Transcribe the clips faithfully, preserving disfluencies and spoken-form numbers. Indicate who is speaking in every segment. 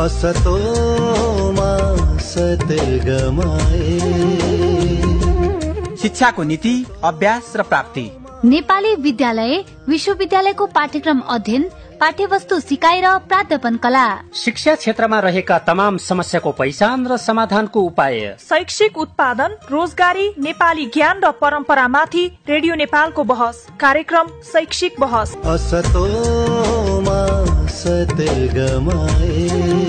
Speaker 1: असतो मा सत्यगमय।
Speaker 2: शिक्षाको नीति, अभ्यास र प्राप्ति।
Speaker 3: नेपाली विद्यालय विश्वविद्यालयको पाठ्यक्रम अध्ययन, पाठ्यवस्तु सिकाइ र प्राध्यापन कला।
Speaker 4: शिक्षा क्षेत्रमा रहेका तमाम समस्याको पहिचान र समाधानको उपाय।
Speaker 5: शैक्षिक उत्पादन, रोजगारी, नेपाली ज्ञान र परम्परामाथि रेडियो नेपालको बहस कार्यक्रम शैक्षिक बहस।
Speaker 1: असतो मा सत्यगमय।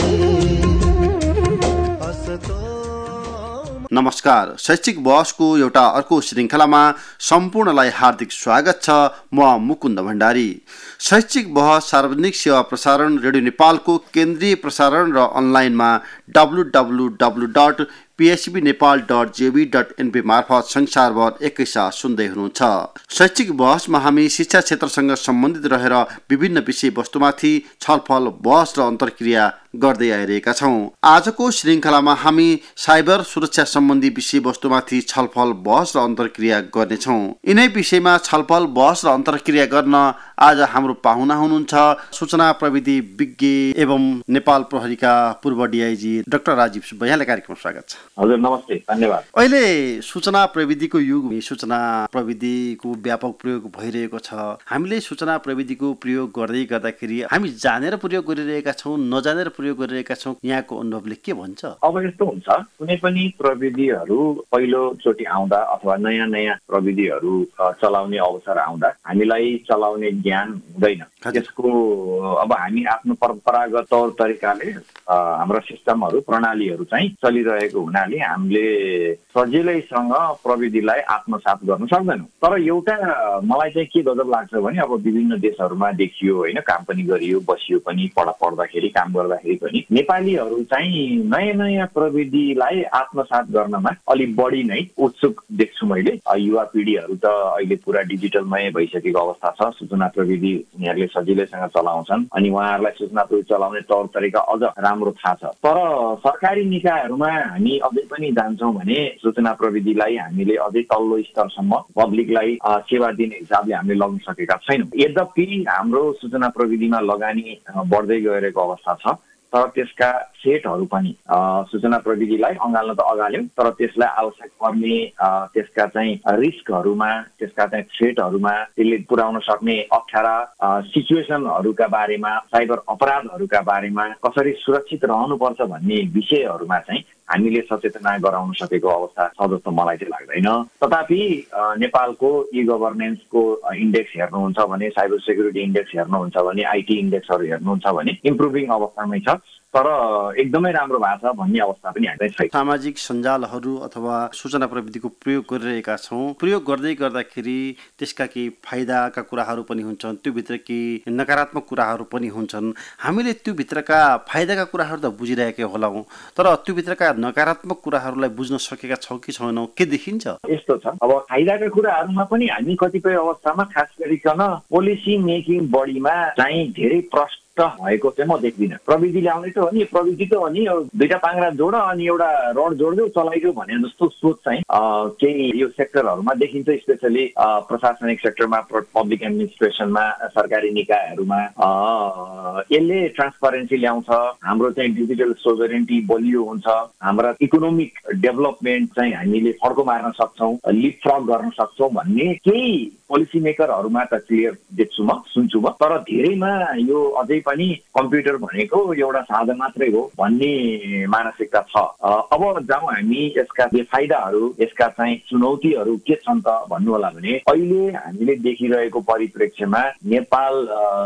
Speaker 6: नमस्कार, शैक्षिक बहसको एउटा अर्को श्रृङ्खलामा सम्पूर्णलाई हार्दिक स्वागत छ। म मुकुन्द भण्डारी। शैक्षिक बहस सार्वजनिक सेवा प्रसारण रेडियो नेपालको केन्द्रीय प्रसारण र अनलाइनमा W W W dot PSB Nepal dot J B dot N P मार्फत संसारभर एकैसाथ सुन्दै हुनुहुन्छ। शैक्षिक बहसमा हामी शिक्षा क्षेत्रसँग सम्बन्धित रहेर विभिन्न विषयवस्तुमाथि छलफल, बहस र अन्तर्क्रिया गर्दै आइरहेका छौँ। आजको श्रृङ्खलामा हामी साइबर सुरक्षा सम्बन्धी विषयवस्तुमाथि छलफल, बहस र अन्तर्क्रिया गर्नेछौँ। यिनै विषयमा छलफल, बहस र अन्तर्क्रिया गर्न आज हाम्रो पाहुना हुनुहुन्छ सूचना प्रविधि विज्ञ एवं नेपाल प्रहरीका पूर्व डिआइजी डाक्टर राजीव सुब्बा। यहाँलाई कार्यक्रममा स्वागत छ।
Speaker 7: हजुर, नमस्ते, धन्यवाद।
Speaker 6: अहिले सूचना प्रविधिको युग, सूचना प्रविधिको व्यापक प्रयोग भइरहेको छ। हामीले सूचना प्रविधिको प्रयोग गर्दै गर्दाखेरि हामी जानेर प्रयोग गरिरहेका छौँ, नजानेर प्रयोग गरिरहेका छौँ, यहाँको अनुभवले के भन्छ?
Speaker 7: अब यस्तो हुन्छ, कुनै पनि प्रविधिहरू पहिलोचोटि आउँदा अथवा नयाँ नयाँ प्रविधिहरू चलाउने अवसर आउँदा हामीलाई चलाउने ज्ञान हुँदैन। त्यसको अब हामी आफ्नो परम्परागत तौर तरिकाले हाम्रा सिस्टमहरू, प्रणालीहरू चाहिँ चलिरहेको हुनाले हामीले सजिलैसँग प्रविधिलाई आत्मसात गर्न सक्दैनौँ। तर एउटा मलाई चाहिँ के गजब लाग्छ भने अब विभिन्न देशहरूमा देखियो होइन, काम पनि गरियो, बसियो पनि, पढा पढ्दाखेरि, काम गर्दाखेरि पनि नेपालीहरू चाहिँ नयाँ नयाँ प्रविधिलाई आत्मसात गर्नमा अलिक बढी नै उत्सुक देख्छु मैले। युवा पिँढीहरू त अहिले पुरा डिजिटलमय भइसकेको अवस्था छ। सूचना प्रविधि उनीहरूले सजिलैसँग चलाउँछन् अनि उहाँहरूलाई सूचना प्रविधि चलाउने तौर तरिका अझ राम्रो थाहा छ। तर सरकारी निकायहरूमा हामी अझै पनि जान्छौँ भने सूचना प्रविधिलाई हामीले अझै तल्लो स्तरसम्म पब्लिकलाई सेवा दिने हिसाबले हामीले लग्न सकेका छैनौँ। यद्यपि हाम्रो सूचना प्रविधिमा लगानी बढ्दै गइरहेको अवस्था छ, तर त्यसका सेटहरू पनि सूचना प्रविधिलाई अँगाल्न त अँगाल्यौँ, तर त्यसलाई आवश्यक पर्ने त्यसका चाहिँ रिस्कहरूमा, त्यसका चाहिँ थ्रेटहरूमा, त्यसले पुर्याउन सक्ने अप्ठ्यारा सिचुएसनहरूका बारेमा, साइबर अपराधहरूका बारेमा कसरी सुरक्षित रहनुपर्छ भन्ने विषयहरूमा चाहिँ हामीले सचेतना गराउन सकेको अवस्था छ जस्तो मलाई चाहिँ लाग्दैन। तथापि नेपालको ई गभर्नेन्सको इन्डेक्स हेर्नुहुन्छ भने, साइबर सेक्युरिटी इन्डेक्स हेर्नुहुन्छ भने, आइटी इन्डेक्सहरू हेर्नुहुन्छ भने इम्प्रुभिङ अवस्थामै छ, तर एकदमै राम्रो भएको छ भन्ने अवस्था पनि हामीलाई छैन।
Speaker 6: सामाजिक सञ्जालहरू अथवा सूचना प्रविधिको प्रयोग गरिरहेका छौँ। प्रयोग गर्दै गर्दाखेरि त्यसका केही फाइदाका कुराहरू पनि हुन्छन्, त्योभित्र केही नकारात्मक कुराहरू पनि हुन्छन्। हामीले त्योभित्रका फाइदाका कुराहरू त बुझिरहेकै होलाौँ, तर त्योभित्रका नकारात्मक कुराहरूलाई बुझ्न सकेका छौँ कि छैनौँ, के देखिन्छ?
Speaker 7: यस्तो छ, अब फाइदाका कुराहरूमा पनि हामी कतिपय अवस्थामा खास गरिकन पोलिसी मेकिङ बडीमा चाहिँ धेरै प्रश्न भएको चाहिँ म देख्दिनँ। प्रविधि ल्याउने त हो नि, प्रविधि त हो नि, दुईटा पाङ्ग्रा जोड अनि एउटा रड जोड्यो चलाइदियो भने जस्तो सोच चाहिँ केही यो सेक्टरहरूमा देखिन्छ। स्पेसली प्रशासनिक सेक्टरमा, पब्लिक एडमिनिस्ट्रेसनमा, सरकारी निकायहरूमा यसले ट्रान्सपरेन्सी ल्याउँछ, हाम्रो चाहिँ डिजिटल सोभरेन्टी बलियो हुन्छ, हाम्रा इकोनोमिक डेभलपमेन्ट चाहिँ हामीले फड्को मार्न सक्छौँ, लिप फ्रग गर्न सक्छौँ भन्ने केही पोलिसी मेकरहरूमा त क्लियर देख्छु म, सुन्छु म। तर धेरैमा यो अझै पनि कम्प्युटर भनेको एउटा साधन मात्रै हो भन्ने मानसिकता छ। अब जाउँ हामी यसका बेफाइदाहरू, यसका चाहिँ चुनौतीहरू के छन् त भन्नु होला भने, अहिले हामीले देखिरहेको परिप्रेक्ष्यमा नेपाल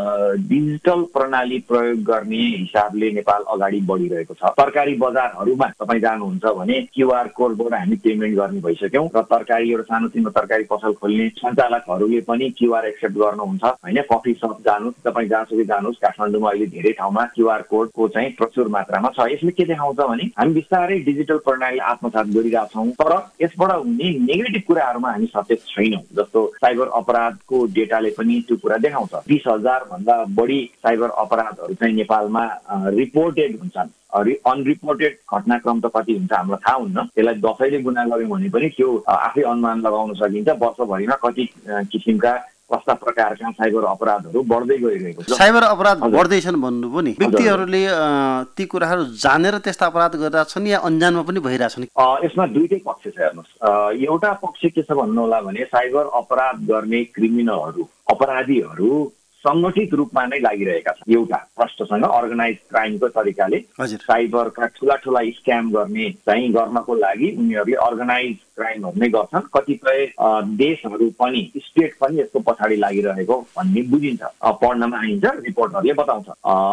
Speaker 7: डिजिटल प्रणाली प्रयोग गर्ने हिसाबले नेपाल अगाडि बढिरहेको छ। तरकारी बजारहरूमा तपाईँ जानुहुन्छ भने क्युआर कोडबाट हामी पेमेन्ट गर्ने भइसक्यौँ र तरकारी एउटा सानोतिनो तरकारी पसल खोल्ने सञ्चालकहरूले पनि क्युआर एक्सेप्ट गर्नुहुन्छ होइन। कफी सप जानुहोस्, तपाईँ जहाँसुकै जानुहोस्, काठमाडौँमा अहिले धेरै ठाउँमा क्युआर कोडको चाहिँ प्रचुर मात्रामा छ। यसले के देखाउँछ भने हामी बिस्तारै डिजिटल प्रणाली आत्मसात गरिरहेछौँ, तर यसबाट हुने नेगेटिभ कुराहरूमा हामी सचेत छैनौँ। जस्तो साइबर अपराधको डेटाले पनि त्यो कुरा देखाउँछ। बिस हजार भन्दा बढी साइबर अपराधहरू चाहिँ नेपालमा रिपोर्टेड हुन्छन्। अनरिपोर्टेड घटनाक्रम त कति हुन्छ हामीलाई थाहा हुन्न, त्यसलाई दसैँले गुना गर्यौँ भने पनि त्यो आफै अनुमान लगाउन सकिन्छ। वर्षभरिमा कति किसिमका कस्ता प्रकारका साइबर अपराधहरू बढ्दै गइरहेको छ।
Speaker 6: साइबर अपराध बढ्दैछन् भन्नुभयो नि, व्यक्तिहरूले ती कुराहरू जानेर त्यस्ता अपराध गरिरहेछन् या अन्जानमा पनि भइरहेछन्?
Speaker 7: यसमा दुईटै पक्ष छ। हेर्नुहोस्, एउटा पक्ष के छ भन्नु होला भने साइबर अपराध गर्ने क्रिमिनलहरू, अपराधीहरू संगठित रूपमा नै लागिरहेका छन्। एउटा प्रष्टसँग अर्गनाइज क्राइमको तरिकाले साइबरका ठुला ठुला स्क्याम गर्ने चाहिँ गर्नको लागि उनीहरूले अर्गनाइज क्राइमहरू नै गर्छन्। कतिपय देशहरू पनि, स्टेट पनि यसको पछाडि लागिरहेको भन्ने बुझिन्छ, पढ्नमा आइन्छ, रिपोर्टहरूले बताउँछ।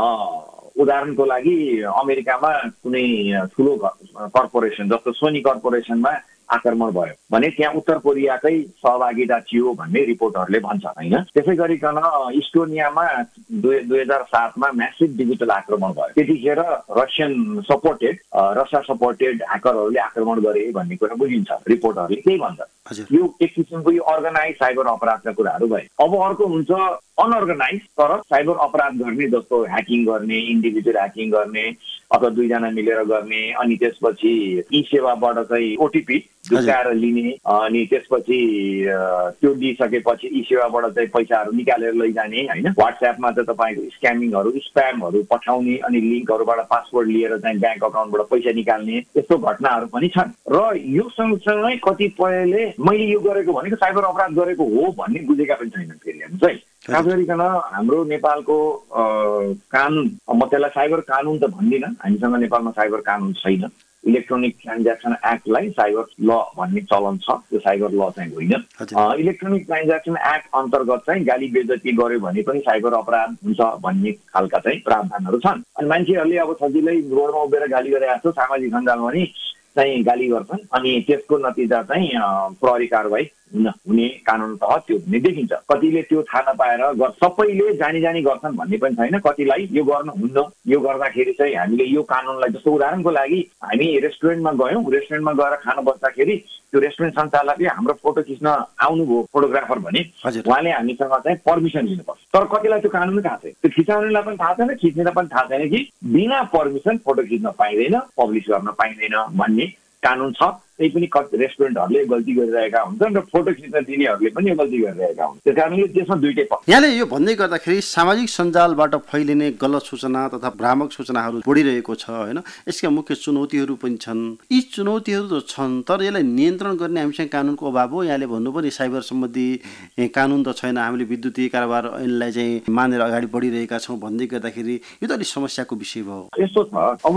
Speaker 7: उदाहरणको लागि अमेरिकामा कुनै ठुलो कर्पोरेसन जस्तो सोनी कर्पोरेसनमा आक्रमण भयो भने त्यहाँ उत्तर कोरियाकै सहभागिता थियो भन्ने रिपोर्टहरूले भन्छ होइन। त्यसै गरिकन इस्टोनियामा दुई दुई हजार सातमा म्यासिभ डिजिटल आक्रमण भयो। त्यतिखेर रसियन सपोर्टेड रसिया सपोर्टेड ह्याकरहरूले आक्रमण गरे भन्ने कुरा बुझिन्छ, रिपोर्टहरूले त्यही भन्छ। यो एक किसिमको यो अर्गनाइज साइबर अपराधका कुराहरू भए। अब अर्को हुन्छ अनअर्गनाइज तर साइबर अपराध गर्ने, जस्तो ह्याकिङ गर्ने, इन्डिभिजुअल ह्याकिङ गर्ने अथवा दुईजना मिलेर गर्ने, अनि त्यसपछि ई सेवाबाट चाहिँ ओटिपी झुकाएर लिने, अनि त्यसपछि त्यो दिइसकेपछि ई सेवाबाट चाहिँ पैसाहरू निकालेर लैजाने होइन। वाट्सएपमा चाहिँ तपाईँको स्क्यामिङहरू, स्प्यामहरू पठाउने, अनि लिङ्कहरूबाट पासवर्ड लिएर चाहिँ ब्याङ्क अकाउन्टबाट पैसा निकाल्ने, यस्तो घटनाहरू पनि छन्। र यो सँगसँगै कतिपयले मैले यो गरेको भनेको साइबर अपराध गरेको हो भन्ने बुझेका पनि छैनन्। फेरि हेर्नुहोस् है, खास गरिकन हाम्रो नेपालको कानुन, म त्यसलाई साइबर कानुन त भन्दिनँ, हामीसँग नेपालमा साइबर कानुन छैन। इलेक्ट्रोनिक ट्रान्ज्याक्सन एक्टलाई साइबर ल भन्ने चलन छ, त्यो साइबर ल चाहिँ होइन। इलेक्ट्रोनिक ट्रान्ज्याक्सन एक्ट अन्तर्गत चाहिँ गाली बेइज्जती गर्यो भने पनि साइबर अपराध हुन्छ भन्ने खालका चाहिँ प्रावधानहरू छन्। अनि मान्छेहरूले अब सजिलै रोडमा उभिएर गाली गरेर जस्तो सामाजिक सञ्जालमा नि चाहिँ गाली गर्छन्, अनि त्यसको नतिजा चाहिँ प्रहरी कारवाही हुने कानुन तह त्यो हुने देखिन्छ। कतिले त्यो थाहा नपाएर सबैले जानी जानी गर्छन् भन्ने पनि छैन। कतिलाई यो गर्न हुन्न, यो गर्दाखेरि चाहिँ हामीले यो कानुनलाई, जस्तो उदाहरणको लागि हामी रेस्टुरेन्टमा गयौँ, रेस्टुरेन्टमा गएर खान बस्दाखेरि त्यो रेस्टुरेन्ट सञ्चालकले हाम्रो फोटो खिच्न आउनुभयो फोटोग्राफर भने उहाँले हामीसँग चाहिँ पर्मिसन लिनुपर्छ। तर कतिलाई त्यो कानुन थाहा छैन, त्यो खिचाउनेलाई पनि थाहा छैन, खिच्नेलाई पनि थाहा छैन कि बिना पर्मिसन फोटो खिच्न पाइँदैन, पब्लिस गर्न पाइँदैन भन्ने कानुन छ। त्यही पनि कति रेस्टुरेन्टहरूले गल्ती गरिरहेका हुन्छन् र फोटो खिच्न दिनेहरूले पनि यो गल्ती गरिरहेका हुन्छन्। त्यस कारणले त्यसमा दुईटै पक्ष।
Speaker 6: यहाँले यो भन्दै गर्दाखेरि सामाजिक सञ्जालबाट फैलिने गलत सूचना तथा भ्रामक सूचनाहरू बढिरहेको छ होइन। यसका मुख्य चुनौतीहरू पनि छन्। यी चुनौतीहरू त छन्, तर यसलाई नियन्त्रण गर्ने हामीसँग कानुनको अभाव हो। यहाँले भन्नुभयो नि साइबर सम्बन्धी कानुन त छैन, हामीले विद्युतीय कारोबार ऐनलाई चाहिँ मानेर अगाडि बढिरहेका छौँ भन्दै गर्दाखेरि यो त अलिक समस्याको विषय भयो।
Speaker 7: यस्तो छ, अब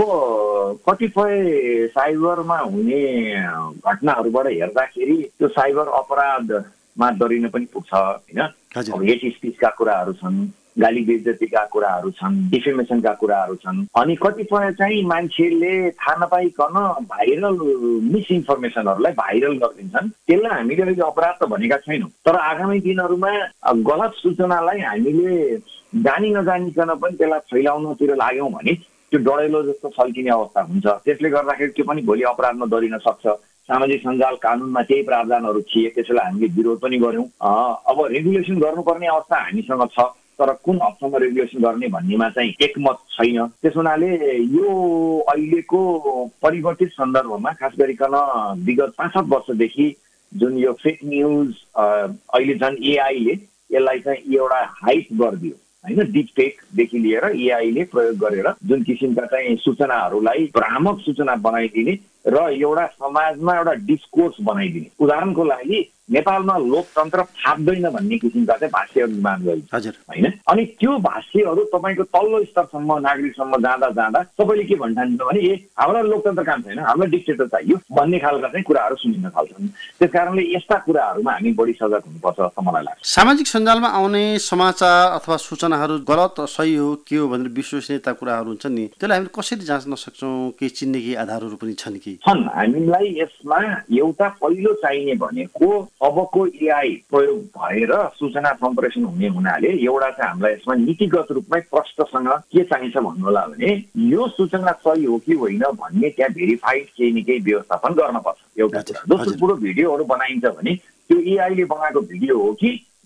Speaker 7: कतिपय साइबरमा हुने घटनाहरूबाट हेर्दाखेरि त्यो साइबर अपराधमा दरिन पनि पुग्छ होइन। अब हेट स्पिचका कुराहरू छन्, गाली बेइज्जतीका कुराहरू छन्, डिफेमेसनका कुराहरू छन्, अनि कतिपय चाहिँ मान्छेले थाहा नपाइकन भाइरल मिसइन्फर्मेसनहरूलाई भाइरल गरिदिन्छन्। त्यसलाई हामीले अहिले अपराध त भनेका छैनौँ, तर आगामी दिनहरूमा गलत सूचनालाई हामीले जानी नजानिकन पनि त्यसलाई फैलाउनतिर लाग्यौँ भने त्यो डढेलो जस्तो छल्किने अवस्था हुन्छ। त्यसले गर्दाखेरि त्यो पनि भोलि अपराधमा दरिन सक्छ। सामाजिक सञ्जाल कानुनमा त्यही प्रावधानहरू थिए, त्यसैलाई हामीले विरोध पनि गर्यौँ। अब रेगुलेसन गर्नुपर्ने अवस्था हामीसँग छ, तर कुन हदसम्म रेगुलेसन गर्ने भन्नेमा चाहिँ एकमत छैन। त्यस हुनाले यो अहिलेको परिवर्तित सन्दर्भमा खास गरिकन विगत पाँच सात वर्षदेखि जुन यो फेक न्युज अहिले झन् एआईले यसलाई चाहिँ एउटा हाइप गरिदियो होइन। डिपफेकदेखि लिएर एआईले प्रयोग गरेर जुन किसिमका चाहिँ सूचनाहरूलाई भ्रामक सूचना बनाइदिने र एउटा समाजमा एउटा डिस्कोर्स बनाइदिने। उदाहरणको लागि नेपालमा लोकतन्त्र फाप्दैन भन्ने किसिमका चाहिँ भाष्यहरू निर्माण गरिन्छ होइन। अनि त्यो भाष्यहरू तपाईँको तल्लो स्तरसम्म नागरिकसम्म जाँदा जाँदा सबैले के भन्ठान्छ भने ए हाम्रो लोकतन्त्र काम छैन, हामीलाई डिक्टेटर चाहियो भन्ने खालका चाहिँ कुराहरू सुनिन थाल्छन्। त्यस कारणले यस्ता कुराहरूमा हामी बढी सजग हुनुपर्छ जस्तो मलाई लाग्छ।
Speaker 6: सामाजिक सञ्जालमा आउने समाचार अथवा सूचनाहरू गलत सही हो के हो भनेर विश्वसनीयता कुराहरू हुन्छ नि, त्यसलाई हामीले कसरी जाँच्न सक्छौँ? केही चिन्ने केही आधारहरू पनि छन् कि?
Speaker 7: छन्। हामीलाई यसमा एउटा पहिलो चाहिने भनेको अबको एआई प्रयोग भएर सूचना सम्प्रेषण हुने हुनाले एउटा चाहिँ हामीलाई यसमा नीतिगत रूपमै प्रष्टसँग के चाहिन्छ भन्नु होला भने यो सूचना सही हो कि होइन भन्ने त्यहाँ भेरिफाइड केही न केही व्यवस्थापन गर्न पर्छ। एउटा कुरा। दोस्रो कुरो भिडियोहरू बनाइन्छ भने त्यो एआईले बनाएको भिडियो हो कि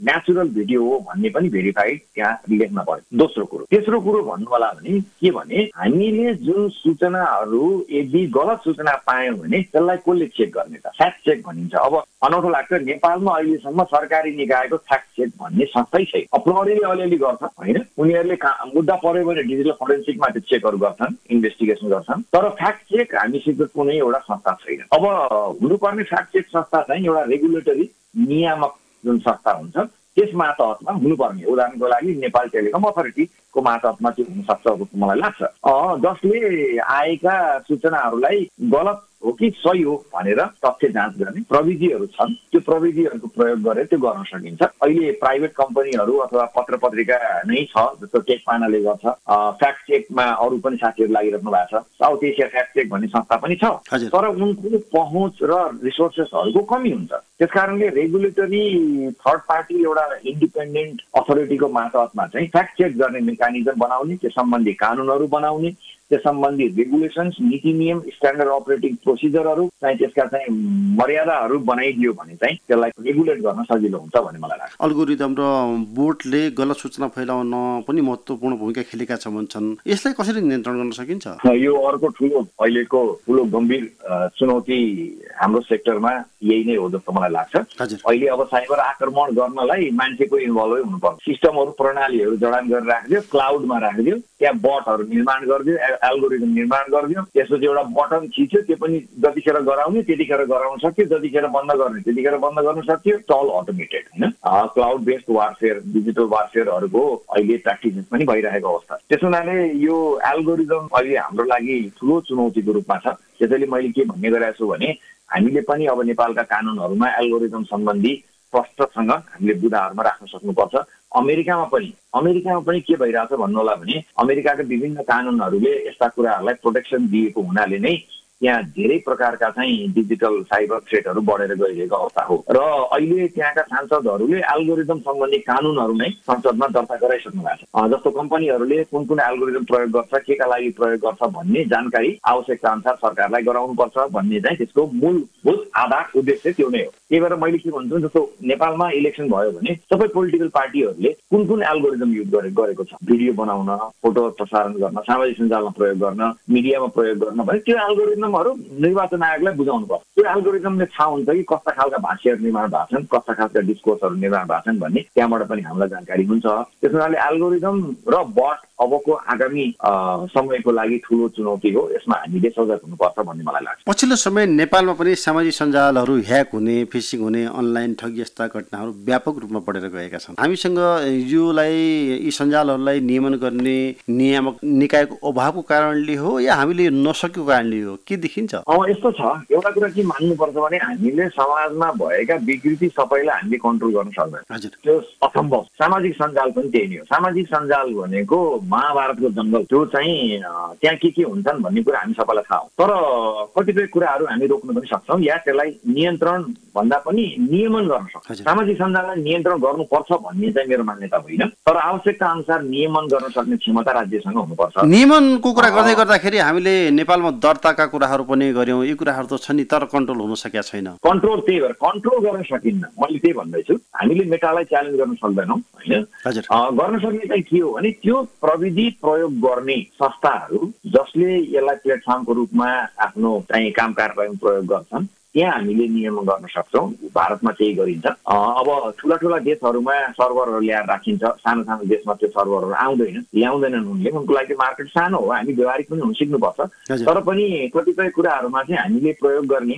Speaker 7: नेचुरल भिडियो हो भन्ने पनि भेरिफाइड त्यहाँ लेख्न पर्यो। दोस्रो कुरो तेस्रो कुरो भन्नु होला भने के भने हामीले जुन सूचनाहरू यदि गलत सूचना पायौँ भने त्यसलाई कसले चेक गर्ने त? फ्याक्ट चेक भनिन्छ। अब अनौठो लाग्छ नेपालमा अहिलेसम्म सरकारी निकायको फ्याक्ट चेक भन्ने संस्थै छैन। प्रहरीले अलिअलि गर्छ होइन, उनीहरूले मुद्दा पर्यो भने डिजिटल फोरेन्सिकमा त्यो चेकहरू गर्छन्, इन्भेस्टिगेसन गर्छन्, तर फ्याक्ट चेक हामीसित कुनै एउटा संस्था छैन। अब हुनुपर्ने फ्याक्ट चेक संस्था चाहिँ एउटा रेगुलेटरी नियामक जुन संस्था हुन्छ त्यस मातहतमा हुनुपर्ने। उदाहरणको लागि नेपाल टेलिकम अथोरिटीको मातहतमा चाहिँ हुनसक्छ जस्तो मलाई लाग्छ, जसले आएका सूचनाहरूलाई गलत हो कि सही हो भनेर तथ्य जाँच गर्ने प्रविधिहरू छन्। त्यो प्रविधिहरूको प्रयोग गरेर त्यो गर्न सकिन्छ। अहिले प्राइभेट कम्पनीहरू अथवा पत्र पत्रिका नै छ, जस्तो टेक पानाले गर्छ। फ्याक्ट चेकमा अरू पनि साथीहरू लागिरहनु भएको छ। साउथ एसिया फ्याक्ट चेक भन्ने संस्था पनि छ, तर उनको पहुँच र रिसोर्सेसहरूको कमी हुन्छ। त्यसकारणले रेगुलेटरी थर्ड पार्टी एउटा इन्डिपेन्डेन्ट अथोरिटीको मातहतमा चाहिँ फ्याक्ट चेक गर्ने मेकानिजम बनाउने, त्यो सम्बन्धी कानुनहरू बनाउने, त्यस सम्बन्धी रेगुलेसन्स, नीति नियम, स्ट्यान्डर्ड अपरेटिङ प्रोसिजरहरू चाहिँ त्यसका चाहिँ मर्यादाहरू बनाइदियो भने चाहिँ त्यसलाई रेगुलेट गर्न सजिलो हुन्छ भन्ने मलाई लाग्छ।
Speaker 6: अल्गोरिदम र बोटले गलत सूचना फैलाउन पनि महत्त्वपूर्ण भूमिका खेलेका छन् भन्छन्। यसलाई कसरी नियन्त्रण गर्न सकिन्छ?
Speaker 7: यो अर्को ठुलो अहिलेको ठुलो गम्भीर चुनौती हाम्रो सेक्टरमा यही नै हो जस्तो मलाई लाग्छ। अहिले अब साइबर आक्रमण गर्नलाई मान्छेको इन्भल्भै हुनुपर्छ। सिस्टमहरू प्रणालीहरू जडान गरेर राखिदियो, क्लाउडमा राखिदियो, त्यहाँ बटहरू निर्माण गरिदियो, एल्गोरिदम निर्माण गरिदियो, त्यसपछि एउटा बटन थिच्यो, त्यो पनि जतिखेर गराउने त्यतिखेर गराउन सक्यो, जतिखेर बन्द गर्ने त्यतिखेर बन्द गर्न सक्यो। अल अटोमेटेड होइन, क्लाउड बेस्ड वारफेयर, डिजिटल वारफेयरहरूको अहिले प्र्याक्टिसेस पनि भइरहेको अवस्था। त्यस हुनाले यो एल्गोरिदम अहिले हाम्रो लागि ठुलो चुनौतीको रूपमा छ। त्यसैले मैले के भन्ने गरेको छु भने हामीले पनि अब नेपालका कानुनहरूमा एल्गोरिदम सम्बन्धी स्पष्टसँग हामीले बुदाहरूमा राख्न सक्नुपर्छ। अमेरिकामा पनि अमेरिकामा पनि के भइरहेछ भन्नु होला भने अमेरिकाका विभिन्न कानुनहरूले यस्ता कुराहरूलाई प्रोटेक्सन दिएको हुनाले नै त्यहाँ धेरै प्रकारका चाहिँ डिजिटल साइबर थ्रेटहरू बढेर गइरहेको अवस्था हो। र अहिले त्यहाँका सांसदहरूले एल्गोरिदम सम्बन्धी कानुनहरू नै संसदमा दर्ता गराइसक्नु भएको छ। जस्तो कम्पनीहरूले कुन कुन एल्गोरिदम प्रयोग गर्छ, केका लागि प्रयोग गर्छ भन्ने जानकारी आवश्यकता अनुसार सरकारलाई गराउनुपर्छ भन्ने चाहिँ त्यसको मूलभूत आधार उद्देश्य त्यो नै हो। त्यही भएर मैले के भन्छु, जस्तो नेपालमा इलेक्सन भयो भने सबै पोलिटिकल पार्टीहरूले कुन कुन एल्गोरिदम युज गरेको छ, भिडियो बनाउन, फोटो प्रसारण गर्न, सामाजिक सञ्जालमा प्रयोग गर्न, मिडियामा प्रयोग गर्न भने त्यो एल्गोरिदम निर्वाचन आयोगलाई बुझाउनु पर्छ। त्यो एल्गोरिदमले थाहा हुन्छ कि कस्ता खालका भाष्यहरू निर्माण भएको छन्, कस्ता खालका डिस्कोर्सहरू निर्माण भएको छन् भन्ने त्यहाँबाट पनि हामीलाई जानकारी हुन्छ। त्यस हुनाले एल्गोरिदम र बट अबको आगामी समयको लागि ठुलो चुनौती हो। यसमा हामीले सजग हुनुपर्छ भन्ने मलाई लाग्छ।
Speaker 6: पछिल्लो समय नेपालमा पनि सामाजिक सञ्जालहरू ह्याक हुने, फिसिङ हुने, अनलाइन ठगी जस्ता घटनाहरू व्यापक रूपमा बढेर गएका छन्। हामीसँग योलाई यी सञ्जालहरूलाई नियमन गर्ने नियामक निकायको अभावको कारणले हो या हामीले नसकेको कारणले हो, के देखिन्छ?
Speaker 7: अब यस्तो छ, एउटा कुरा के मान्नुपर्छ भने हामीले समाजमा भएका विकृति सबैलाई हामीले कन्ट्रोल गर्न सक्दैन, त्यो असम्भव। सामाजिक सञ्जाल पनि त्यही नै हो। सामाजिक सञ्जाल भनेको महाभारतको जङ्गल, त्यो चाहिँ त्यहाँ के के हुन्छन् भन्ने कुरा हामी सबैलाई थाहा हो। तर कतिपय कुराहरू हामी रोक्न पनि सक्छौँ या त्यसलाई नियन्त्रण भन्दा पनि नियमन गर्न सक्छौँ। सामाजिक सञ्जाललाई नियन्त्रण गर्नुपर्छ भन्ने चाहिँ मेरो मान्यता होइन, तर आवश्यकता अनुसार नियमन गर्न सक्ने क्षमता राज्यसँग हुनुपर्छ।
Speaker 6: नियमनको कुरा गर्दै गर्दाखेरि हामीले नेपालमा दर्ताका कुराहरू पनि गर्यौँ, यी कुराहरू त छ नि, तर कन्ट्रोल हुन सकेका छैन।
Speaker 7: कन्ट्रोल त्यही भएर कन्ट्रोल गर्न सकिन्न। मैले त्यही भन्दैछु, हामीले मेटालाई च्यालेन्ज गर्न सक्दैनौँ होइन। गर्न सक्ने चाहिँ के हो भने त्यो प्रविधि प्रयोग गर्ने संस्थाहरू जसले यसलाई प्लेटफर्मको रूपमा आफ्नो चाहिँ काम कारबाही प्रयोग गर्छन् त्यहाँ हामीले नियमन गर्न सक्छौँ। भारतमा त्यही गरिन्छ। अब ठुला ठुला देशहरूमा सर्भरहरू ल्याएर राखिन्छ, सानो सानो देशमा त्यो सर्भरहरू आउँदैन, ल्याउँदैनन् उनले, उनको लागि मार्केट सानो हो। हामी व्यवहारिक पनि हुन सिक्नुपर्छ। तर पनि कतिपय कुराहरूमा चाहिँ हामीले प्रयोग गर्ने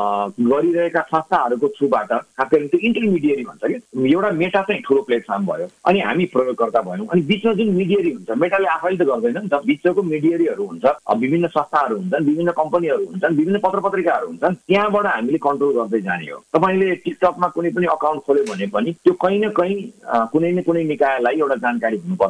Speaker 7: गरिरहेका संस्थाहरूको थ्रुबाट खास गरी त्यो इन्टरमिडिएरी भन्छ कि, एउटा मेटा चाहिँ ठुलो प्लेटफर्म भयो अनि हामी प्रयोगकर्ता भयौँ, अनि बिचमा जुन मिडिएरी हुन्छ, मेटाले आफैले त गर्दैन नि त, बिचको मिडिएरीहरू हुन्छ, विभिन्न संस्थाहरू हुन्छन्, विभिन्न कम्पनीहरू हुन्छन्, विभिन्न पत्र पत्रिकाहरू हुन्छन्, त्यहाँ हामीले कन्ट्रोल गर्दै जाने हो। तपाईँले टिकटकमा कुनै पनि अकाउन्ट खोल्यो भने पनि त्यो कहीँ न कहीँ कुनै न कुनै निकायलाई एउटा जानकारी हुनुपर्छ।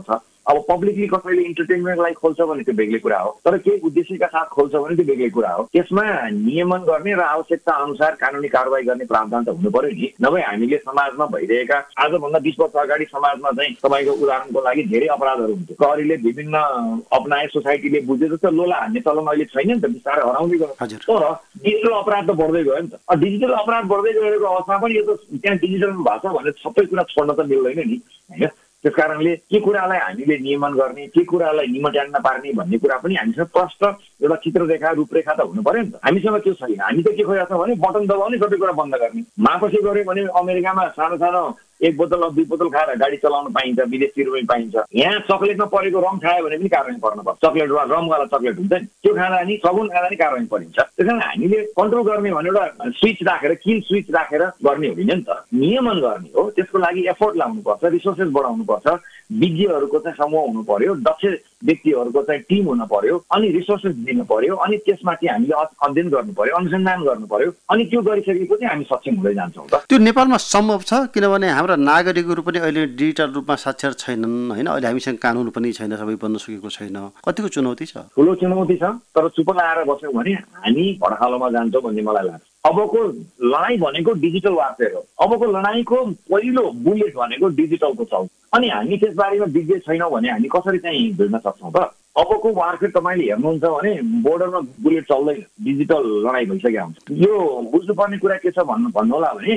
Speaker 7: अब पब्लिकली कसैले इन्टरटेनमेन्टलाई खोल्छ भने त्यो बेग्लै कुरा हो, तर केही उद्देश्यका साथ खोल्छ भने त्यो बेग्लै कुरा हो। त्यसमा नियमन गर्ने र आवश्यकता अनुसार कानुनी कारबाही गर्ने प्रावधान त हुनु पर्यो नि। नभए हामीले समाजमा भइरहेका आजभन्दा बिस वर्ष अगाडि समाजमा चाहिँ तपाईँको उदाहरणको लागि धेरै अपराधहरू हुन्थ्यो। प्रहरीले विभिन्न अपनाए, सोसाइटीले बुझे जस्तो लोला हान्ने चलन अहिले छैन नि त, बिस्तारै हराउँदै गयो। तर डिजिटल अपराध त बढ्दै गयो नि त। डिजिटल अपराध बढ्दै गएको अवस्थामा पनि यो त त्यहाँ डिजिटल भएको छ भने सबै कुरा छोड्न त मिल्दैन नि, होइन? त्यस कारणले के कुरालाई हामीले नियमन गर्ने, के कुरालाई निमट्यान्न पार्ने भन्ने कुरा पनि हामीसँग प्रष्ट एउटा चित्ररेखा रूपरेखा त हुनु पर्यो नि त। हामीसँग त्यो छैन। हामी त के खोजेका छौँ भने बटन दबाउने, सबै कुरा बन्द गर्ने। मापसी गऱ्यो भने अमेरिकामा सानो सानो एक बोतल दुई बोतल खाएर गाडी चलाउन पाइन्छ, विदेशतिर पनि पाइन्छ। यहाँ चक्लेटमा परेको रम खायो भने पनि कारवाही पर्न पर्छ। चक्लेट वा रमवाला चक्लेट हुन्छ नि, त्यो खाँदा नि सगुन खाँदा नि कारवाही परिन्छ। त्यस कारण हामीले कन्ट्रोल गर्ने भने एउटा स्विच राखेर, किल स्विच राखेर गर्ने होइन नि त, नियमन गर्ने हो। त्यसको लागि एफोर्ट लाउनुपर्छ, रिसोर्सेस बढाउनुपर्छ, विज्ञहरूको चाहिँ समूह हुनु पर्यो, दक्ष व्यक्तिहरूको चाहिँ टिम हुन पर्यो, अनि रिसोर्सेस दिनु पर्यो, अनि त्यसमाथि हामीले अध्ययन गर्नु पर्यो, अनुसन्धान गर्नु पर्यो, अनि त्यो गरिसकेपछि हामी सक्षम हुँदै जान्छौँ त।
Speaker 6: त्यो नेपालमा सम्भव छ? किनभने हाम्रा नागरिकहरू पनि अहिले डिजिटल रूपमा साक्षर छैनन्, होइन? अहिले हामीसँग कानुन पनि छैन, सबै बन्न सकेको छैन। कतिको चुनौती छ?
Speaker 7: ठुलो चुनौती छ, तर चुप लाएर बस्यौँ भने हामी भडखालोमा जान्छौँ भन्ने मलाई लाग्छ। अबको लडाइँ भनेको डिजिटल वारफेयर हो। अबको लडाइँको पहिलो बुलेट भनेको डिजिटलको चौक। अनि हामी त्यसबारेमा विज्ञ छैनौँ भने हामी कसरी चाहिँ भिड्न सक्छौँ त? अबको वारफेयर तपाईँले हेर्नुहुन्छ भने बोर्डरमा बुलेट चल्दैन, डिजिटल लडाइँ भइसकेको हुन्छ। यो बुझ्नुपर्ने कुरा के छ भन्नु भन्नुहोला भने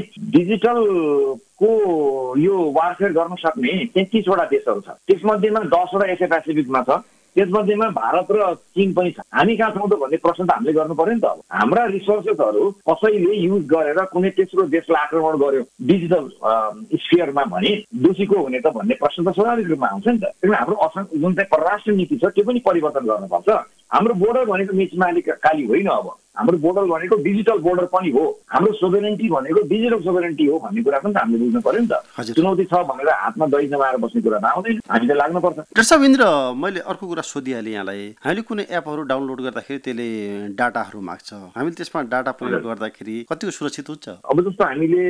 Speaker 7: डिजिटलको यो वारफेयर गर्न सक्ने तेत्तिसवटा देशहरू छ। त्यसमध्येमा दसवटा एसिया पेसिफिकमा छ, त्यसमध्येमा भारत र चीन पनि छ। हामी कहाँ छौँ त भन्ने प्रश्न त हामीले गर्नु पर्यो नि त। अब हाम्रा रिसोर्सेसहरू कसैले युज गरेर कुनै तेस्रो देशलाई आक्रमण गर्यो डिजिटल स्फियरमा भने दोषीको हुने त भन्ने प्रश्न त स्वाभाविक रूपमा आउँछ नि त। त्यसमा हाम्रो जुन चाहिँ परराष्ट्र नीति छ त्यो पनि परिवर्तन गर्नुपर्छ। हाम्रो बोर्डर भनेको मिचमाली काली होइन, अब हाम्रो बोर्डर भनेको डिजिटल बोर्डर पनि हो। हाम्रो सोभरेन्टी भनेको डिजिटल सोभरेन्टी हो भन्ने कुरा पनि त हामीले बुझ्नु पर्यो नि त। चुनौती छ भनेर हातमा दही जमाएर बस्ने कुरा आउँदैन, हामीले लाग्नुपर्छ।
Speaker 6: डाक्टर साहब इन्द्र, मैले अर्को कुरा सोधिहालेँ यहाँलाई। हामीले कुनै एपहरू डाउनलोड गर्दाखेरि त्यसले डाटाहरू माग्छ, हामीले त्यसमा डाटा प्रयोग गर्दाखेरि कतिको सुरक्षित हुन्छ?
Speaker 7: अब जस्तो हामीले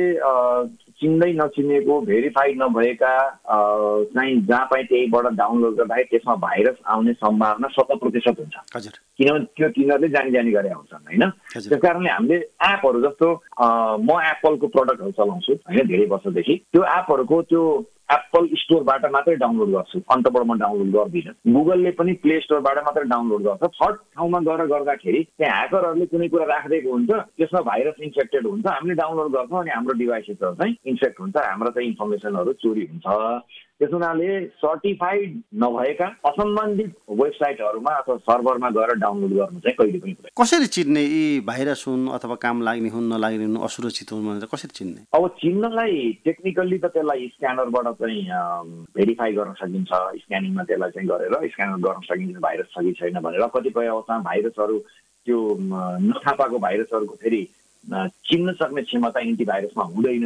Speaker 7: चिन्दै नचिनेको भेरिफाइड नभएका चाहिँ जहाँ पाए त्यहीबाट डाउनलोड गर्दाखेरि त्यसमा भाइरस आउने सम्भावना शत प्रतिशत हुन्छ।
Speaker 6: हजुर,
Speaker 7: किनभने त्यो तिनीहरूले जानी जानी गरे आउँछन्, होइन? त्यस कारणले हामीले एपहरू जस्तो म एप्पलको प्रडक्टहरू चलाउँछु होइन धेरै वर्षदेखि, त्यो एपहरूको त्यो एप्पल स्टोरबाट मात्रै डाउनलोड गर्छु, अन्तबाट म डाउनलोड गर्दिनँ। गुगलले पनि प्ले स्टोरबाट मात्रै डाउनलोड गर्छ। थर्ड ठाउँमा गएर गर्दाखेरि त्यहाँ ह्याकरहरूले कुनै कुरा राखिदिएको हुन्छ, त्यसमा भाइरस इन्फेक्टेड हुन्छ, हामीले डाउनलोड गर्छौँ अनि हाम्रो डिभाइसेसहरू चाहिँ इन्फेक्ट हुन्छ, हाम्रो चाहिँ इन्फर्मेसनहरू चोरी हुन्छ। त्यस हुनाले सर्टिफाइड नभएका असम्बन्धित वेबसाइटहरूमा अथवा सर्भरमा गएर डाउनलोड गर्नु चाहिँ कहिले पनि हुँदैन।
Speaker 6: कसरी चिन्ने यी भाइरस हुन् अथवा काम लाग्ने हुन् नलाग्ने हुन् असुरक्षित हुन् भनेर कसरी चिन्ने?
Speaker 7: अब चिन्नलाई टेक्निकल्ली त त्यसलाई स्क्यानरबाट चाहिँ भेरिफाई गर्न सकिन्छ, स्क्यानिङमा त्यसलाई चाहिँ गरेर स्क्यानर गर्न सकिन्छ भाइरस छ कि छैन भनेर। कतिपय अवस्थामा भाइरसहरू त्यो नथाहा पाएको भाइरसहरूको फेरि चिन्न सक्ने क्षमता एन्टिभाइरसमा हुँदैन।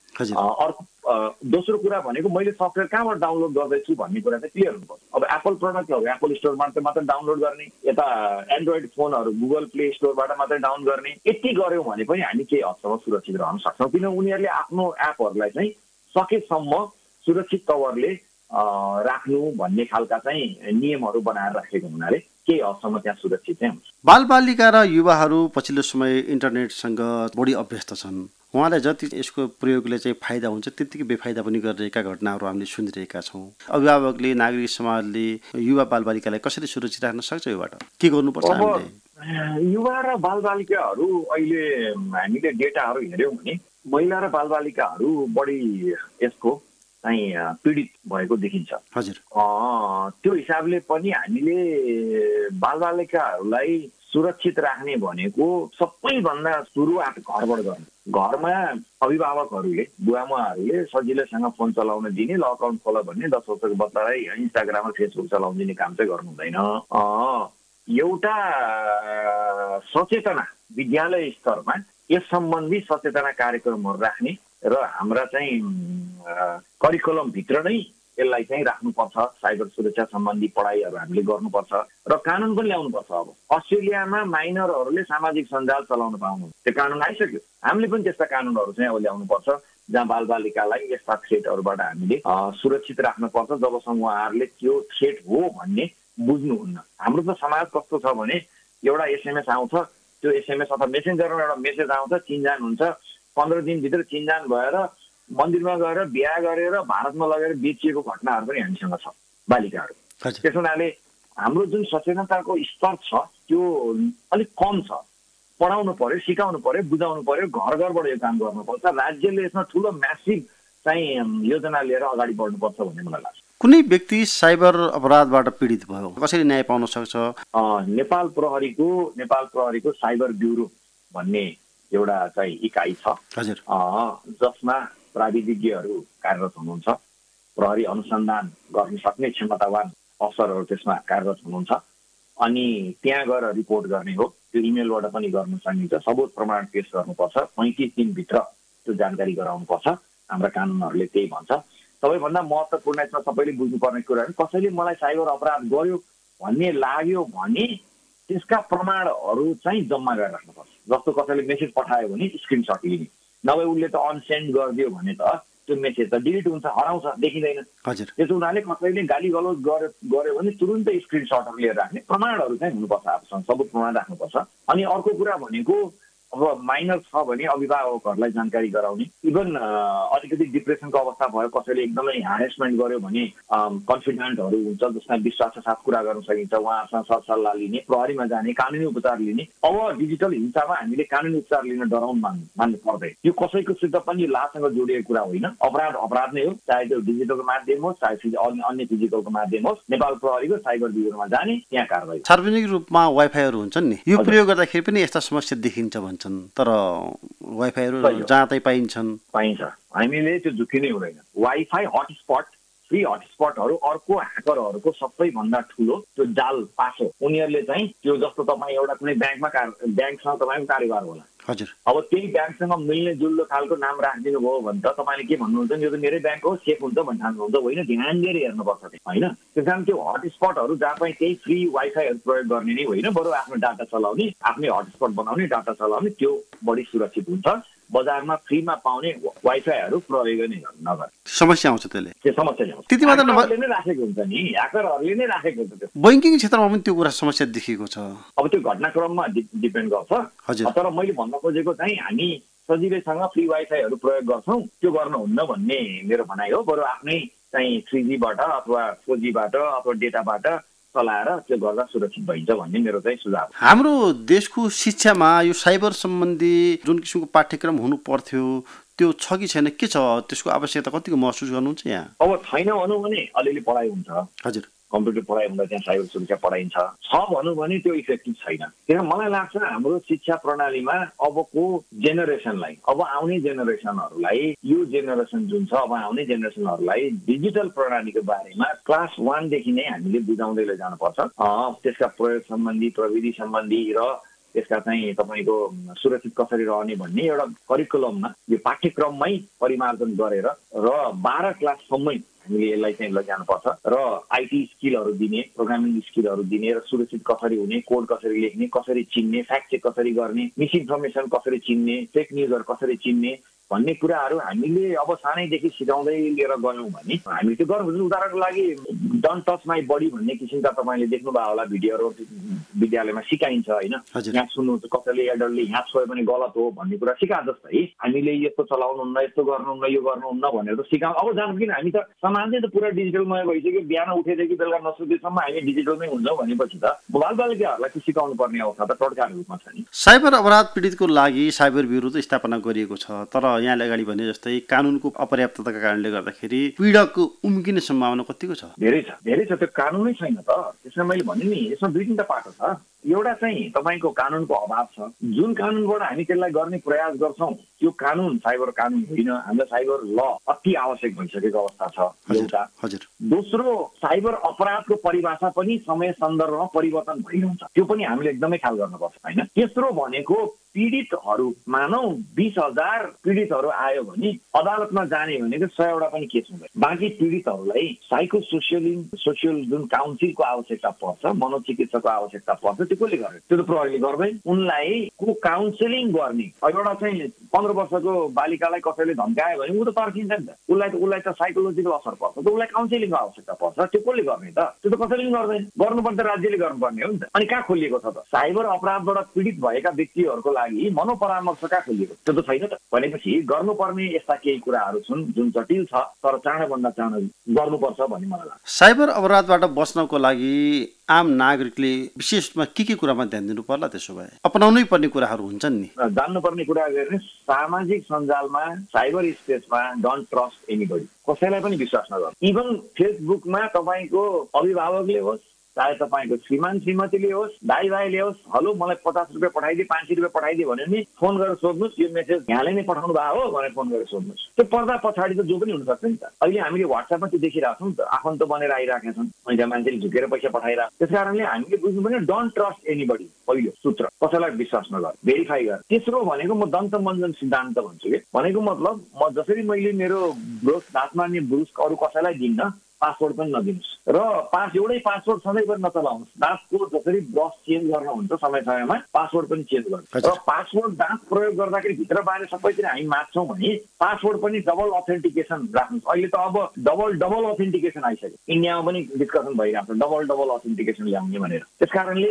Speaker 7: अर्को दोस्रो कुरा भनेको मैले सफ्टवेयर कहाँबाट डाउनलोड गर्दैछु भन्ने कुरा चाहिँ क्लियर हुनुपर्छ। अब एप्पल प्रडक्टहरू एप्पल स्टोरबाट मात्र डाउनलोड गर्ने, यता एन्ड्रोइड फोनहरू गुगल प्ले स्टोरबाट मात्रै डाउन गर्ने, यति गऱ्यौँ भने पनि हामी केही हदसम्म सुरक्षित रहन सक्छौँ। किन उनीहरूले आफ्नो एपहरूलाई चाहिँ सकेसम्म सुरक्षित तवरले राख्नु भन्ने खालका चाहिँ नियमहरू बनाएर राखेको हुनाले केही हदसम्म त्यहाँ सुरक्षित चाहिँ हुन्छ।
Speaker 6: बालबालिका र युवाहरू पछिल्लो समय इन्टरनेटसँग बढी अभ्यस्त छन्। उहाँलाई जति यसको प्रयोगले चाहिँ फाइदा हुन्छ त्यतिकै बेफाइदा पनि गरिरहेका घटनाहरू हामीले सुनिरहेका छौँ। अभिभावकले, नागरिक समाजले युवा बालबालिकालाई कसरी सुरक्षित राख्न सक्छ? योबाट के गर्नुपर्छ हामीले?
Speaker 7: युवा र बालबालिकाहरू अहिले हामीले डेटाहरू हेऱ्यौँ भने महिला र बालबालिकाहरू बढी यसको चाहिँ पीडित भएको देखिन्छ।
Speaker 6: हजुर,
Speaker 7: त्यो हिसाबले पनि हामीले बालबालिकाहरूलाई सुरक्षित राख्ने भनेको सबैभन्दा सुरुवात घरबाट गर्नु। घरमा अभिभावकहरूले, बुवामाहरूले सजिलैसँग फोन चलाउन दिने, ल अकाउन्ट खोला भन्ने, दस वर्षको बच्चालाई इन्स्टाग्राम र फेसबुक चलाउन दिने काम चाहिँ गर्नु हुँदैन। एउटा सचेतना विद्यालय स्तरमा यस सम्बन्धी सचेतना कार्यक्रमहरू राख्ने र हाम्रा चाहिँ करिकुलमभित्र नै यसलाई चाहिँ राख्नुपर्छ। साइबर सुरक्षा सम्बन्धी पढाइहरू हामीले गर्नुपर्छ र कानुन पनि ल्याउनुपर्छ। अब अस्ट्रेलियामा माइनरहरूले सामाजिक सञ्जाल चलाउन पाउनु, त्यो कानुन आइसक्यो। हामीले पनि त्यस्ता कानुनहरू चाहिँ अब ल्याउनुपर्छ। जहाँ बालबालिकालाई यस्ता थ्रेटहरूबाट हामीले सुरक्षित राख्नुपर्छ जबसम्म उहाँहरूले त्यो थ्रेट हो भन्ने बुझ्नुहुन्न। हाम्रो त समाज कस्तो छ भने एउटा एसएमएस आउँछ, त्यो एसएमएस अथवा मेसेन्जरमा एउटा मेसेज आउँछ, चिन्जान हुन्छ, पन्ध्र दिनभित्र चिन्जान भएर मन्दिरमा गएर बिहा गरेर भारतमा लगेर बेचिएको घटनाहरू पनि हामीसँग छ बालिकाहरू। त्यस हुनाले हाम्रो जुन सचेतनताको स्तर छ त्यो अलिक कम छ। पढाउनु पर्यो, सिकाउनु पर्यो, बुझाउनु पर्यो, घर घरबाट यो काम गर्नुपर्छ। राज्यले यसमा ठुलो म्यासिभ चाहिँ योजना लिएर अगाडि बढ्नुपर्छ भन्ने मलाई लाग्छ।
Speaker 6: कुनै व्यक्ति साइबर अपराधबाट पीडित भयो कसरी न्याय पाउन सक्छ?
Speaker 7: नेपाल प्रहरीको नेपाल प्रहरीको साइबर ब्युरो भन्ने एउटा चाहिँ इकाइ छ
Speaker 6: हजुर,
Speaker 7: जसमा प्राविधिज्ञहरू कार्यरत हुनुहुन्छ, प्रहरी अनुसन्धान गर्न सक्ने क्षमतावान अफसरहरू त्यसमा कार्यरत हुनुहुन्छ। अनि त्यहाँ गएर रिपोर्ट गर्ने हो, त्यो इमेलबाट पनि गर्न सकिन्छ। सबुत प्रमाण पेश गर्नुपर्छ, पैँतिस दिनभित्र त्यो जानकारी गराउनुपर्छ। हाम्रा कानुनहरूले त्यही भन्छ। सबैभन्दा महत्त्वपूर्ण यसमा सबैले बुझ्नुपर्ने कुराहरू, कसैले मलाई साइबर अपराध गर्यो भन्ने लाग्यो भने त्यसका प्रमाणहरू चाहिँ जम्मा गरेर राख्नुपर्छ। जस्तो कसैले मेसेज पठायो भने स्क्रिनसट लिने, नभए उसले त अनसेन्ड गरिदियो भने त त्यो मेसेज त डिलिट हुन्छ, हराउँछ, देखिँदैन। त्यसो हुनाले कसैले गाली गलौज गर्यो भने तुरुन्तै स्क्रिनसटहरू लिएर राख्ने, प्रमाणहरू चाहिँ हुनुपर्छ, आफूसँग सबुत प्रमाण राख्नुपर्छ। अनि अर्को कुरा भनेको अब माइनर छ भने अभिभावकहरूलाई जानकारी गराउने। इभन अलिकति डिप्रेसनको अवस्था भयो, कसैले एकदमै ह्यारेसमेन्ट गर्यो भने कन्फिडेन्टहरू हुन्छ जसमा विश्वासका साथ कुरा गर्न सकिन्छ, उहाँसँग सरसल्लाह लिने, प्रहरीमा जाने, कानुनी उपचार लिने। अब डिजिटल हिंसामा हामीले कानुनी उपचार लिन डराउनु मान्नु मान्नु पर्दैन। यो कसैको सित पनि लासँग जोडिएको कुरा होइन। अपराध अपराध नै हो, चाहे त्यो डिजिटलको माध्यम होस् चाहे अन्य फिजिकलको माध्यम होस्। नेपाल प्रहरीको साइबर ब्युरोमा जाने, त्यहाँ कारवाही।
Speaker 6: सार्वजनिक रूपमा वाइफाईहरू हुन्छन् नि, यो प्रयोग गर्दाखेरि पनि यस्ता समस्या देखिन्छ भन्छ, तर वाइफाईहरू जहाँ तै पाइन्छन्
Speaker 7: पाइन्छ। हामीले त्यो झुकिनै हुँदैन। वाइफाई हटस्पट, फ्री हटस्पटहरू अर्को ह्याकरहरूको सबैभन्दा ठुलो त्यो जाल पासो। उनीहरूले चाहिँ त्यो जस्तो तपाईँ एउटा कुनै ब्याङ्कमा ब्याङ्कसँग तपाईँको कारोबार होला,
Speaker 6: हजुर,
Speaker 7: अब त्यही ब्याङ्कसँग मिल्ने जुल्दो खालको नाम राखिदिनु भयो भने त तपाईँले के भन्नुहुन्छ, यो त मेरै ब्याङ्क हो, सेफ हुन्छ भन्ने ठान्नुहुन्छ, होइन? ध्यान दिएर हेर्नुपर्छ होइन। त्यस कारण त्यो हटस्पटहरू जहाँ पनि त्यही फ्री वाइफाईहरू प्रयोग गर्ने नै होइन, बरु आफ्नो डाटा चलाउने, आफ्नै हटस्पट बनाउने, डाटा चलाउने, त्यो बढी सुरक्षित हुन्छ। बजारमा फ्रीमा पाउने वाइफाईहरू प्रयोग नै नगर
Speaker 6: समस्या आउँछ, त्यसले त्यो
Speaker 7: समस्या आउँछ।
Speaker 6: त्यति मात्र
Speaker 7: नै राखेको हुन्छ नि, ह्याकरहरूले नै राखेको हुन्छ। त्यो
Speaker 6: बैंकिङ क्षेत्रमा पनि त्यो कुरा समस्या देखिएको छ।
Speaker 7: अब त्यो घटनाक्रममा डिपेन्ड गर्छ, तर मैले भन्न खोजेको चाहिँ हामी सजिलैसँग फ्री वाइफाईहरू प्रयोग गर्छौँ, त्यो गर्नुहुन्न भन्ने मेरो भनाइ हो। बरु आफ्नै चाहिँ थ्री जीबाट अथवा फोर जीबाट अथवा डेटाबाट चलाएर त्यो गर्दा सुरक्षित भइन्छ भन्ने मेरो चाहिँ सुझाव।
Speaker 6: हाम्रो देशको शिक्षामा यो साइबर सम्बन्धी जुन किसिमको पाठ्यक्रम हुनु पर्थ्यो त्यो छ कि छैन, के छ त्यसको आवश्यकता, कतिको महसुस गर्नुहुन्छ यहाँ?
Speaker 7: अब छैन भनौँ भने अलिअलि पढाइ हुन्छ,
Speaker 6: हजुर,
Speaker 7: कम्प्युटर पढाइ हुँदा त्यहाँ साइबर सुरक्षा पढाइन्छ। छ भनौँ भने त्यो इफेक्टिभ छैन। किन मलाई लाग्छ हाम्रो शिक्षा प्रणालीमा अबको जेनेरेसनलाई, अब आउने जेनेरेसनहरूलाई, यो जेनेरेसन जुन छ अब आउने जेनेरेसनहरूलाई डिजिटल प्रणालीको बारेमा क्लास वानदेखि नै हामीले बुझाउँदै लैजानुपर्छ। त्यसका प्रयोग सम्बन्धी, प्रविधि सम्बन्धी र त्यसका चाहिँ तपाईँको सुरक्षित कसरी रहने भन्ने एउटा करिकुलममा, यो पाठ्यक्रममै परिमार्जन गरेर र बाह्र क्लाससम्मै हामीले यसलाई चाहिँ लैजानुपर्छ र आइटी स्किलहरू दिने, प्रोग्रामिङ स्किलहरू दिने र सुरक्षित कसरी हुने, कोड कसरी लेख्ने, कसरी चिन्ने, फ्याक्ट चेक कसरी गर्ने, मिसइन्फर्मेसन कसरी चिन्ने, फेक न्युजहरू कसरी चिन्ने भन्ने कुराहरू हामीले अब सानैदेखि सिकाउँदै लिएर गयौँ भने हामी त्यो गर्नुपर्छ। उदाहरणको लागि डन्ट टच माई बडी भन्ने किसिमका तपाईँले देख्नुभयो होला भिडियोहरू विद्यालयमा सिकाइन्छ होइन। यहाँ सुन्नु कसैले एडल्टले यहाँ छोयो भने गलत हो भन्ने कुरा सिका जस्तै हामीले यस्तो चलाउनुहुन्न, यस्तो गर्नुहुन्न, यो गर्नुहुन्न भनेर त सिकाउँ। अब जानु किन हामी त समाज नै त पुरा डिजिटलमय भइसक्यो, बिहान उठेदेखि बेलुका नसुतेसम्म हामी डिजिटलमै हुन्छौँ भनेपछि त बालबालिकाहरूलाई चाहिँ सिकाउनु पर्ने अवस्था त टड्काको रूपमा छ नि।
Speaker 6: साइबर अपराध पीडितको लागि साइबर ब्युरो त स्थापना गरिएको छ, तर यहाँले अगाडि भने जस्तै कानुनको अपर्याप्तताका कारणले गर्दाखेरि पीडक उम्किने सम्भावना कतिको छ?
Speaker 7: धेरै छ, धेरै छ। त्यो कानुनै छैन त। त्यसमा मैले भने नि यसमा दुई तिनवटा पाटो छ। एउटा चाहिँ तपाईँको कानुनको अभाव छ। जुन कानुनबाट हामी त्यसलाई गर्ने प्रयास गर्छौँ त्यो कानुन साइबर कानुन होइन, हामीलाई साइबर ल अति आवश्यक भइसकेको अवस्था छ एउटा। दोस्रो, साइबर अपराधको परिभाषा पनि समय सन्दर्भमा परिवर्तन भइरहन्छ, त्यो पनि हामीले एकदमै ख्याल गर्नुपर्छ होइन। तेस्रो भनेको पीडितहरू मानौ बीस हजार पीडितहरू आयो भने अदालतमा जाने भनेको सयवटा पनि केस हुँदैन। बाँकी पीडितहरूलाई साइको सोसियल सोसियल जुन काउन्सिलको आवश्यकता पर्छ, मनोचिकित्सकको आवश्यकता पर्छ, त्यो कसले गर्छ? त्यो त प्रहरीले गर्दैन। उनलाई को काउन्सिलिङ गर्ने, एउटा चाहिँ पन्ध्र वर्षको बालिकालाई कसैले धम्कायो भने ऊ त तर्किन्छ नि त, उसलाई त उसलाई त साइकोलोजिकल असर पर्छ, त उसलाई काउन्सिलिङको आवश्यकता पर्छ। त्यो कसले गर्ने त? त्यो त कसैले पनि गर्दैन। गर्नुपर्ने त राज्यले गर्नुपर्ने हो नि त। अनि कहाँ खोलिएको छ त? साइबर अपराधबाट पीडित भएका व्यक्तिहरूको लागि मनोपरामर्श कहाँ खोलिएको? त्यो त छैन त। भनेपछि गर्नुपर्ने यस्ता केही कुराहरू छन् जुन जटिल छ, तर चाँडोभन्दा चाँडो गर्नुपर्छ भन्ने मलाई लाग्छ।
Speaker 6: साइबर अपराधबाट बच्नको लागि आम नागरिकले विशेषमा के के कुरामा ध्यान दिनु पर्ला? त्यसो भए अपनाउनै पर्ने कुराहरू हुन्छन् नि।
Speaker 7: जान्नुपर्ने कुरा गर्ने सामाजिक सञ्जालमा, साइबर स्पेसमा डोन्ट ट्रस्ट एनीबडी। कसैलाई पनि विश्वास नगर्नु। इभन फेसबुकमा तपाईँको अभिभावकले होस्, चाहे तपाईँको श्रीमान श्रीमतीले होस्, दाइ भाइले होस्, हेलो मलाई पचास रुपियाँ पठाइदिए, पाँच सय रुपियाँ पठाइदिए भने नि फोन गरेर सोध्नुहोस् यो मेसेज यहाँले नै पठाउनु भएको हो भनेर फोन गरेर सोध्नुहोस्। त्यो पर्दा पछाडि त जो पनि हुनसक्छ नि त। अहिले हामीले व्हाट्सएपमा त्यो देखिरहेको छौँ नि त, आफन्त बनेर आइरहेका छन्, अनि त्यहाँ मान्छेले झुकेर पैसा पठाइरहेको। त्यस कारणले हामीले बुझ्नु पर्ने डोन्ट ट्रस्ट एनीबडी। पहिलो सूत्र, कसैलाई विश्वास नगर, भेरिफाई गर। तेस्रो भनेको म दन्त मञ्जन सिद्धान्त भन्छु कि, भनेको मतलब म जसरी मैले मेरो ब्रुस दाँत मार्ने ब्रुस अरू कसैलाई दिन्न, पासवर्ड पनि नदिनुहोस् र पास एउटै पासवर्ड सधैँभरि नचलाउनुहोस्। दाँतको जसरी ब्रस चेन्ज गर्न हुन्छ समय समयमा पासवर्ड पनि चेन्ज गर्नु। र पासवर्ड दाँत प्रयोग गर्दाखेरि भित्र बाहिर सबैतिर हामी माग्छौँ भने पासवर्ड पनि डबल अथेन्टिकेसन राख्नुहोस्। अहिले त अब डबल डबल अथेन्टिकेसन आइसक्यो। इन्डियामा पनि डिस्कसन भइरहेको छ डबल डबल अथेन्टिकेसन ल्याउने भनेर। त्यस कारणले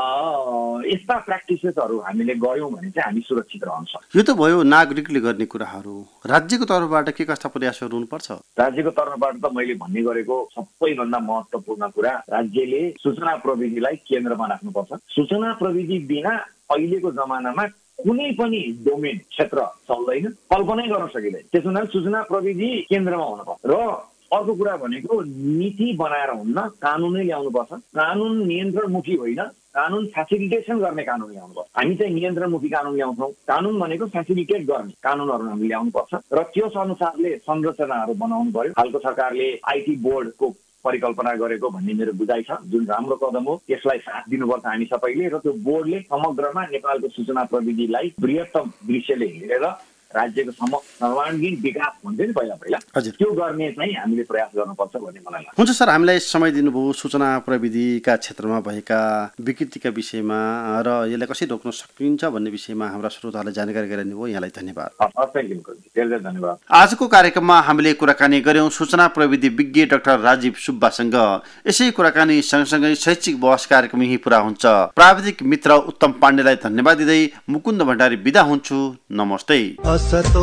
Speaker 7: यस्ता प्र्याक्टिसेसहरू हामीले गऱ्यौँ भने चाहिँ हामी सुरक्षित रहन सक्छौँ।
Speaker 6: यो त भयो नागरिकले गर्ने कुराहरू। राज्यको तर्फबाट के कस्ता प्रयासहरू हुनुपर्छ?
Speaker 7: राज्यको तर्फबाट त मैले भन्ने गरेको सबैभन्दा महत्त्वपूर्ण कुरा, राज्यले सूचना प्रविधिलाई केन्द्रमा राख्नुपर्छ। सूचना प्रविधि बिना अहिलेको जमानामा कुनै पनि डोमेन क्षेत्र चल्दैन, कल्पनै गर्न सकिँदैन। त्यसो हुनाले सूचना प्रविधि केन्द्रमा हुनुपर्छ। र अर्को कुरा भनेको नीति बनाएर हुन्न, कानुनै ल्याउनुपर्छ। कानुन नियन्त्रणमुखी होइन, कानुन फेसिलिटेसन गर्ने कानुन ल्याउनुपर्छ। हामी चाहिँ नियन्त्रणमुखी कानुन ल्याउँछौँ, कानुन भनेको फेसिलिटेट गर्ने कानुनहरू हामीले ल्याउनुपर्छ र त्यस अनुसारले संरचनाहरू बनाउनु पर्यो। हालको सरकारले आइटी बोर्डको परिकल्पना गरेको भन्ने मेरो बुझाइ छ, जुन राम्रो कदम हो। त्यसलाई साथ दिनुपर्छ हामी सबैले र त्यो बोर्डले समग्रमा नेपालको सूचना प्रविधिलाई बृहत्तम दृश्यले हेरेर राज्यको सर्वाङ्गीण विकास हुन्छ नि पहिला पहिला, त्यो गर्ने चाहिँ हामीले प्रयास गर्नुपर्छ भन्ने मलाई लाग्छ।
Speaker 6: हुन्छ सर, हामीलाई समय दिनुभयो सूचना प्रविधिका क्षेत्रमा भएका विकृतिका विषयमा र यसलाई कसरी रोक्न सकिन्छ भन्ने विषयमा हाम्रा श्रोताहरूलाई जानकारी गराउनु भयो। यहाँलाई धन्यवाद।
Speaker 7: धेरै धेरै धन्यवाद।
Speaker 6: आजको कार्यक्रममा हामीले कुराकानी गर्यौं सूचना प्रविधि विज्ञ डाक्टर राजीव सुब्बासँग। यसै कुराकानी सँगसँगै शैक्षिक बहस कार्यक्रम यही पुरा हुन्छ। प्राविधिक मित्र उत्तम पाण्डेलाई धन्यवाद दिँदै मुकुन्द भण्डारी बिदा हुन्छु। नमस्ते।
Speaker 1: असतो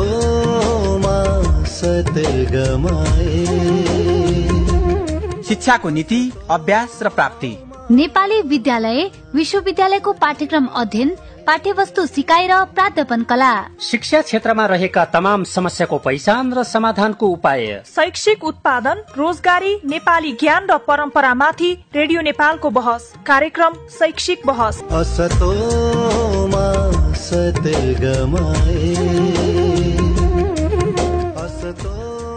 Speaker 1: मा सद्गमय।
Speaker 2: शिक्षाको नीति, अभ्यास र प्राप्ति।
Speaker 3: नेपाली विद्यालय विश्वविद्यालयको पाठ्यक्रम अध्ययन, पाठ्यवस्तु सिकाइ र प्राध्यापन कला।
Speaker 4: शिक्षा क्षेत्रमा रहेका तमाम समस्याको पहिचान र समाधानको उपाय।
Speaker 5: शैक्षिक उत्पादन, रोजगारी, नेपाली ज्ञान र परम्परामाथि रेडियो नेपालको बहस। कार्यक्रम शैक्षिक बहस।
Speaker 1: असतो मा सद्गमय। असतो